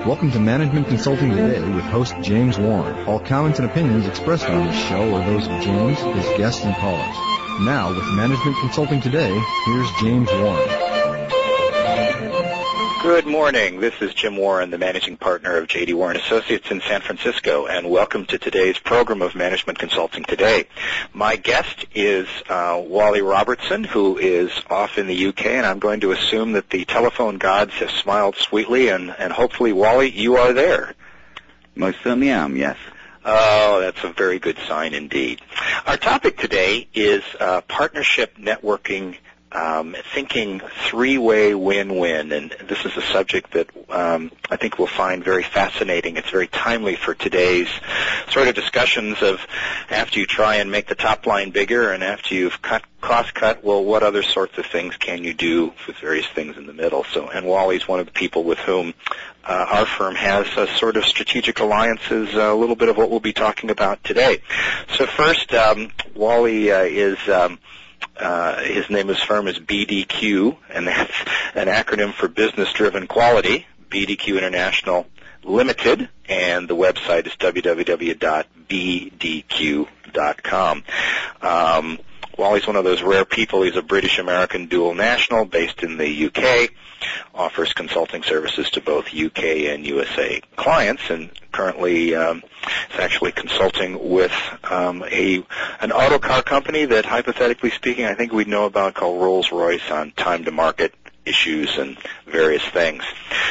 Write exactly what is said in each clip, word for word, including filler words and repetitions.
Welcome to Management Consulting Today with host James Warren. All comments and opinions expressed on this show are those of James, his guests, and callers. Now, with Management Consulting Today, here's James Warren. Good morning. This is Jim Warren, the managing partner of J D Warren Associates in San Francisco, and welcome to today's program of Management Consulting Today. My guest is uh, Wally Robertson, who is off in the U K, and I'm going to assume that the telephone gods have smiled sweetly, and, and hopefully, Wally, you are there. Most certainly am, yes. Oh, that's a very good sign indeed. Our topic today is uh, partnership networking, Um, thinking three-way win-win, and this is a subject that um, I think we'll find very fascinating. It's very timely for today's sort of discussions of after you try and make the top line bigger and after you've cut, cost-cut, well, what other sorts of things can you do with various things in the middle? So, and Wally's one of the people with whom uh, our firm has a sort of strategic alliances, a little bit of what we'll be talking about today. So first, um, Wally uh, is... Um, Uh, his name, his firm is B D Q, and that's an acronym for Business Driven Quality, B D Q International Limited, and the website is w w w dot b d q dot com. Um, Wally's one of those rare people. He's a British-American dual national based in the U K, offers consulting services to both U K and U S A clients, and currently um, is actually consulting with um, a an auto car company that, hypothetically speaking, I think we'd know about, called Rolls-Royce, on time-to-market issues and various things.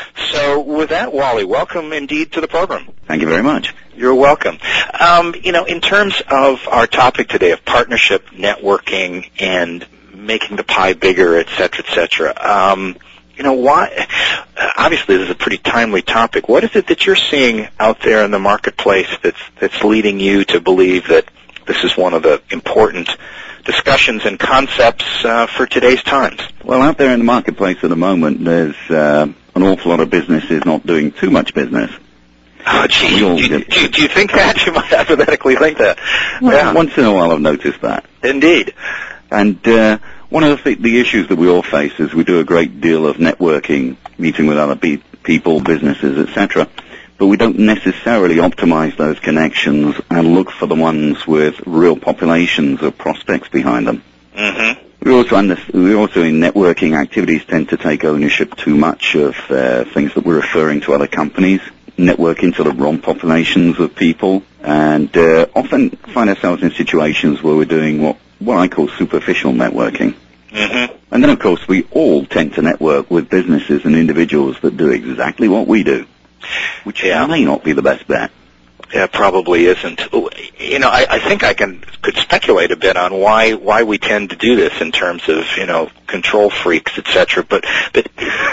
So with that, Wally, welcome indeed to the program. Thank you very much. You're welcome. Um, you know, in terms of our topic today of partnership, networking, and making the pie bigger, et cetera, et cetera, um, you know, why? Obviously, this is a pretty timely topic. What is it that you're seeing out there in the marketplace that's that's leading you to believe that this is one of the important discussions and concepts uh, for today's times? Well, out there in the marketplace at the moment, there's uh, an awful lot of businesses not doing too much business. Oh, gee, do, do, do, do you think that? You might hypothetically think that. Well, yeah. Once in a while I've noticed that. Indeed. And uh, one of the, th- the issues that we all face is we do a great deal of networking, meeting with other be- people, businesses, et cetera, but we don't necessarily optimize those connections and look for the ones with real populations of prospects behind them. Mm-hmm. We also, under- we also in networking activities tend to take ownership too much of uh, things that we're referring to other companies, network into the wrong populations of people, and uh, often find ourselves in situations where we're doing what, what I call superficial networking. Mm-hmm. And then, of course, we all tend to network with businesses and individuals that do exactly what we do, which yeah. may not be the best bet. Yeah, probably isn't. You know, I, I think I can could speculate a bit on why why we tend to do this in terms of, you know, control freaks, et cetera. But but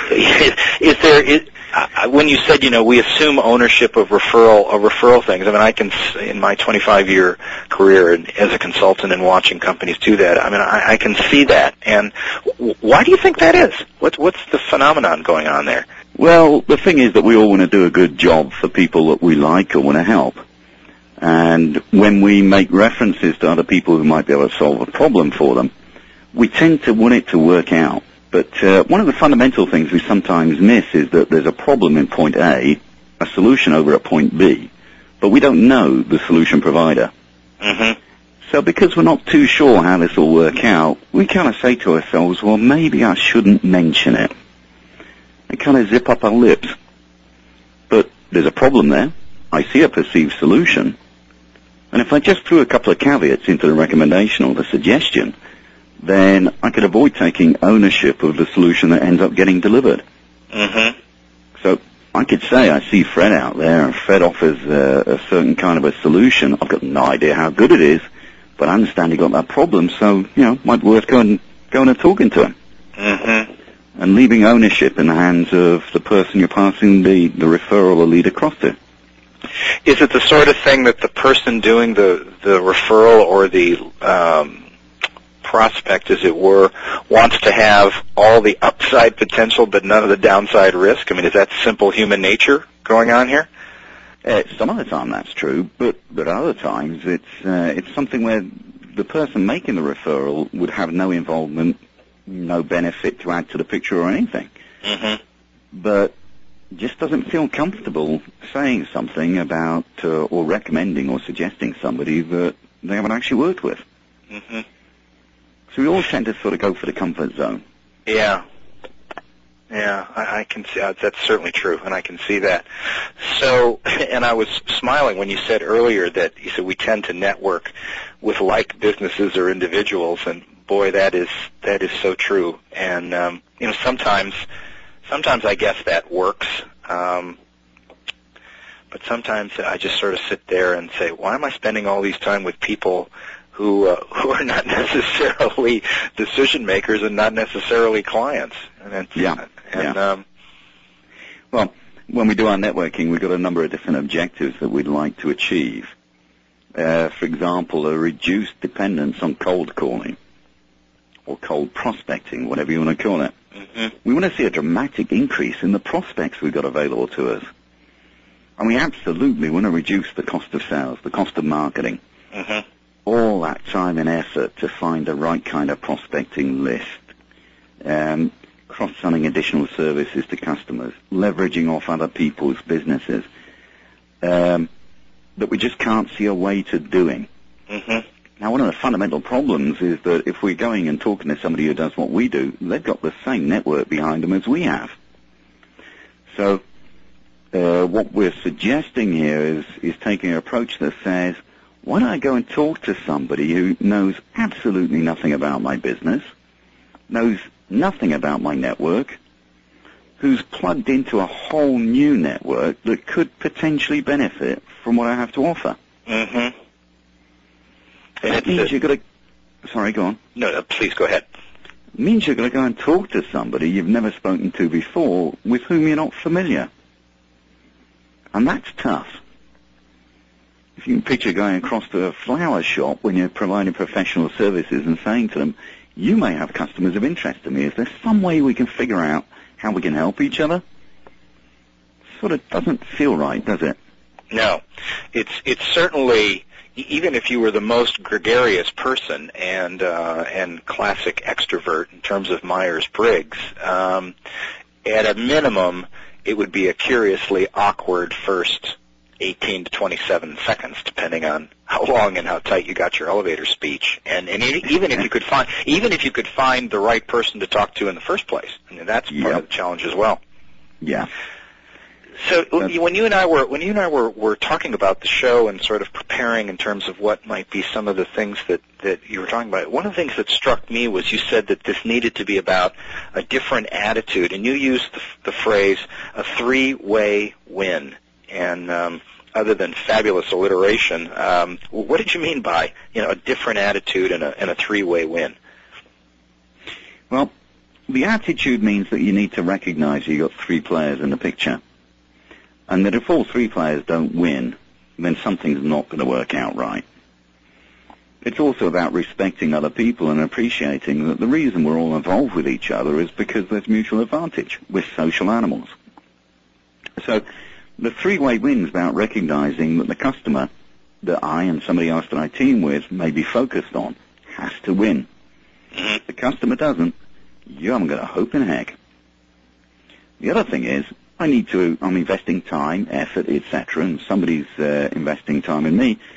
is there is, uh, when you said, you know, we assume ownership of referral of referral things. I mean, I can in my twenty-five year career as a consultant and watching companies do that. I mean, I, I can see that. And why do you think that is? What's what's the phenomenon going on there? Well, the thing is that we all want to do a good job for people that we like or want to help. And when we make references to other people who might be able to solve a problem for them, we tend to want it to work out. But uh, one of the fundamental things we sometimes miss is that there's a problem in point A, a solution over at point B, but we don't know the solution provider. Mm-hmm. So because we're not too sure how this will work out, we kind of say to ourselves, well, maybe I shouldn't mention it. And kind of zip up our lips. But there's a problem there. I see a perceived solution. And if I just threw a couple of caveats into the recommendation or the suggestion, then I could avoid taking ownership of the solution that ends up getting delivered. Mm-hmm. So I could say I see Fred out there, and Fred offers a, a certain kind of a solution. I've got no idea how good it is, but I understand he got that problem, so, you know, might be worth going, going and talking to him. Mm-hmm. And leaving ownership in the hands of the person you're passing the, the referral or lead across to. Is it the sort of thing that the person doing the, the referral or the um, prospect, as it were, wants to have all the upside potential but none of the downside risk? I mean, is that simple human nature going on here? Uh, some of the time that's true, but, but other times it's, uh, it's something where the person making the referral would have no involvement, no benefit to add to the picture or anything. Mm-hmm. But just doesn't feel comfortable saying something about uh, or recommending or suggesting somebody that they haven't actually worked with. Mm-hmm. So we all tend to sort of go for the comfort zone. Yeah. Yeah, I, I can see uh, that's certainly true, and I can see that. So, and I was smiling when you said earlier that you said we tend to network with like businesses or individuals, and boy, that is that is so true. And um, you know, sometimes, sometimes I guess that works, um, but sometimes I just sort of sit there and say, why am I spending all these time with people who uh, who are not necessarily decision makers and not necessarily clients? And it's, yeah. And, yeah. Um, well, when we do our networking, we've got a number of different objectives that we'd like to achieve. Uh, for example, a reduced dependence on cold calling or cold prospecting, whatever you want to call it. Mm-hmm. We want to see a dramatic increase in the prospects we've got available to us. And we absolutely want to reduce the cost of sales, the cost of marketing. Mm-hmm. All that time and effort to find the right kind of prospecting list. Um, cross-selling additional services to customers, leveraging off other people's businesses, um, that we just can't see a way to doing. Mm-hmm. Now, one of the fundamental problems is that if we're going and talking to somebody who does what we do, they've got the same network behind them as we have. So uh, what we're suggesting here is, is taking an approach that says, why don't I go and talk to somebody who knows absolutely nothing about my business, knows nothing about my network, who's plugged into a whole new network that could potentially benefit from what I have to offer. Mm-hmm. And that means you've got to... Sorry, go on. No, no, please go ahead. It means you've got to go and talk to somebody you've never spoken to before with whom you're not familiar. And that's tough. If you can picture going across to a flower shop when you're providing professional services and saying to them, you may have customers of interest to me. Is there some way we can figure out how we can help each other? Sort of doesn't feel right, does it? No. It's it's certainly, even if you were the most gregarious person and uh, and classic extrovert in terms of Myers-Briggs, um, at a minimum, it would be a curiously awkward first eighteen to twenty-seven seconds, depending on how long and how tight you got your elevator speech, and and even if you could find even if you could find the right person to talk to in the first place, I mean, that's part yep. of the challenge as well. Yeah. So that's... when you and I were when you and I were, were talking about the show and sort of preparing in terms of what might be some of the things that, that you were talking about, one of the things that struck me was you said that this needed to be about a different attitude, and you used the, the phrase a three-way win. And um, other than fabulous alliteration, um, what did you mean by, you know, a different attitude and a, and a three-way win? Well, the attitude means that you need to recognize you've got three players in the picture, and that if all three players don't win, then something's not going to work out right. It's also about respecting other people and appreciating that the reason we're all involved with each other is because there's mutual advantage. We're social animals. So the three-way win's about recognizing that the customer that I and somebody else that I team with may be focused on has to win. If the customer doesn't, you haven't got a hope in heck. The other thing is, I need to, I'm investing time, effort, et cetera, and somebody's uh, investing time in me.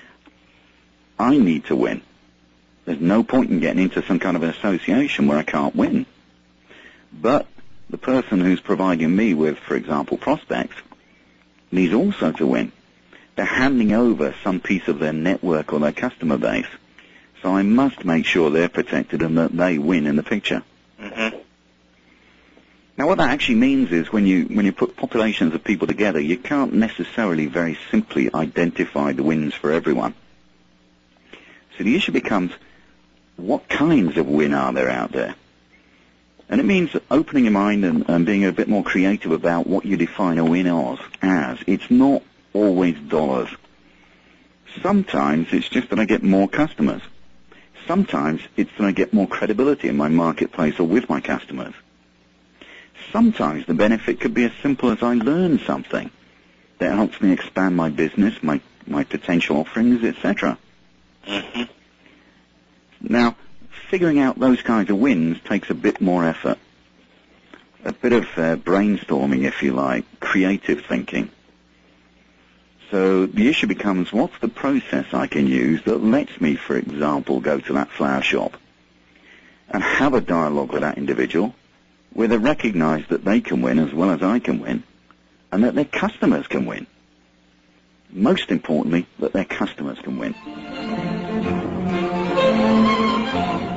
I need to win. There's no point in getting into some kind of an association where I can't win. But the person who's providing me with, for example, prospects, needs also to win. They're handing over some piece of their network or their customer base. So I must make sure they're protected and that they win in the picture. Mm-hmm. Now what that actually means is when you when you put populations of people together, you can't necessarily very simply identify the wins for everyone. So the issue becomes, what kinds of win are there out there? And it means opening your mind and, and being a bit more creative about what you define a win as. as. It's not always dollars. Sometimes it's just that I get more customers. Sometimes it's that I get more credibility in my marketplace or with my customers. Sometimes the benefit could be as simple as I learn something that helps me expand my business, my, my potential offerings, et cetera. Mm-hmm. Now, figuring out those kinds of wins takes a bit more effort. a bit of uh, brainstorming, if you like, creative thinking. So the issue becomes, what's the process I can use that lets me, for example, go to that flower shop and have a dialogue with that individual where they recognize that they can win as well as I can win, and that their customers can win. Most importantly, that their customers can win.